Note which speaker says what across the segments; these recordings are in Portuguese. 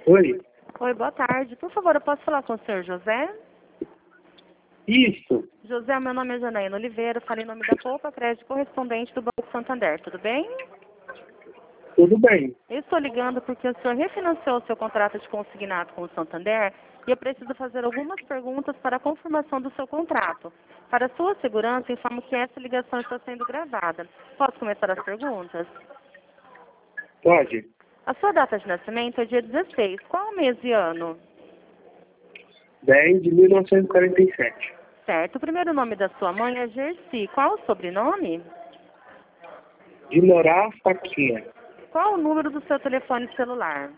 Speaker 1: Oi?
Speaker 2: Oi, boa tarde. Por favor, eu posso falar com o senhor José?
Speaker 1: Isso.
Speaker 2: José, meu nome é Janaína Oliveira, falei em nome da Poupa Crédito correspondente do Banco Santander, tudo bem?
Speaker 1: Tudo bem.
Speaker 2: Eu estou ligando porque o senhor refinanciou o seu contrato de consignado com o Santander e eu preciso fazer algumas perguntas para a confirmação do seu contrato. Para sua segurança, informo que essa ligação está sendo gravada. Posso começar as perguntas?
Speaker 1: Pode.
Speaker 2: A sua data de nascimento é dia 16. Qual mês e ano?
Speaker 1: 10 de 1947.
Speaker 2: Certo. O primeiro nome da sua mãe é Gerci. Qual o sobrenome?
Speaker 1: De Morar, Faquinha.
Speaker 2: Qual o número do seu telefone celular?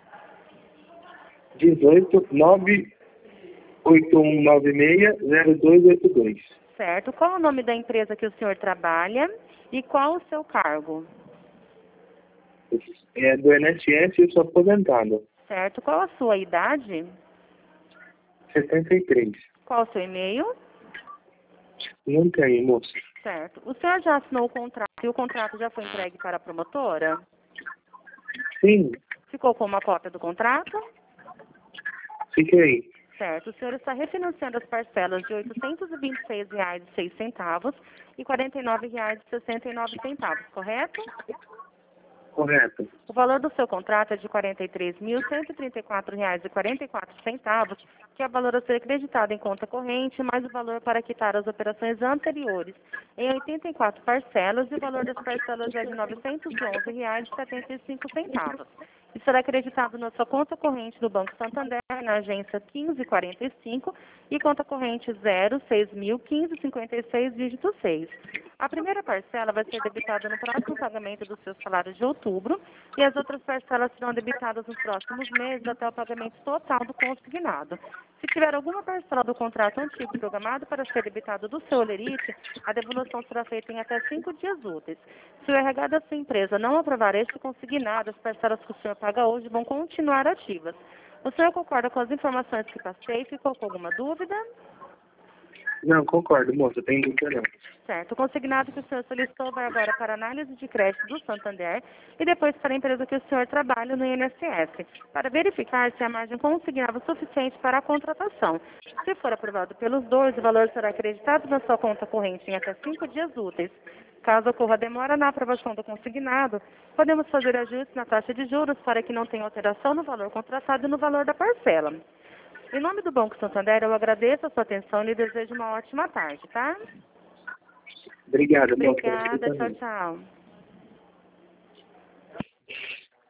Speaker 1: 18 98196-0282.
Speaker 2: Certo. Qual o nome da empresa que o senhor trabalha e qual o seu cargo?
Speaker 1: É do INSS e eu sou aposentado.
Speaker 2: Certo. Qual a sua idade?
Speaker 1: 73.
Speaker 2: Qual o seu e-mail?
Speaker 1: Não tenho, moço.
Speaker 2: Certo. O senhor já assinou o contrato e o contrato já foi entregue para a promotora?
Speaker 1: Sim,
Speaker 2: Ficou com uma cópia do contrato?
Speaker 1: fiquei.
Speaker 2: Certo. O senhor está refinanciando as parcelas de R$ 826,06 e R$ 49,69, correto?
Speaker 1: Correto.
Speaker 2: O valor do seu contrato é de R$ 43.134,44, que é o valor a ser acreditado em conta corrente, mais o valor para quitar as operações anteriores, em 84 parcelas, e o valor das parcelas é de R$ 911,75. E será acreditado na sua conta corrente do Banco Santander, na agência 1545, e conta corrente 0601556, dígito 6. A primeira parcela vai ser debitada no próximo pagamento do seu salário de outubro e as outras parcelas serão debitadas nos próximos meses até o pagamento total do consignado. Se tiver alguma parcela do contrato antigo programado para ser debitado do seu holerite, a devolução será feita em até 5 dias úteis. Se o RH da sua empresa não aprovar este consignado, as parcelas que o senhor paga hoje vão continuar ativas. O senhor concorda com as informações que passei? Ficou com alguma dúvida?
Speaker 1: Não, concordo, moço. Tem dúvida não.
Speaker 2: Certo. O consignado que o senhor solicitou vai agora para análise de crédito do Santander e depois para a empresa que o senhor trabalha no INSS, para verificar se a margem consignava o suficiente para a contratação. Se for aprovado pelos dois, o valor será acreditado na sua conta corrente em até 5 dias úteis. Caso ocorra demora na aprovação do consignado, podemos fazer ajustes na taxa de juros para que não tenha alteração no valor contratado e no valor da parcela. Em nome do Banco Santander, eu agradeço a sua atenção e lhe desejo uma ótima tarde, tá?
Speaker 1: Obrigado, moço.
Speaker 2: Obrigada, tchau, tchau.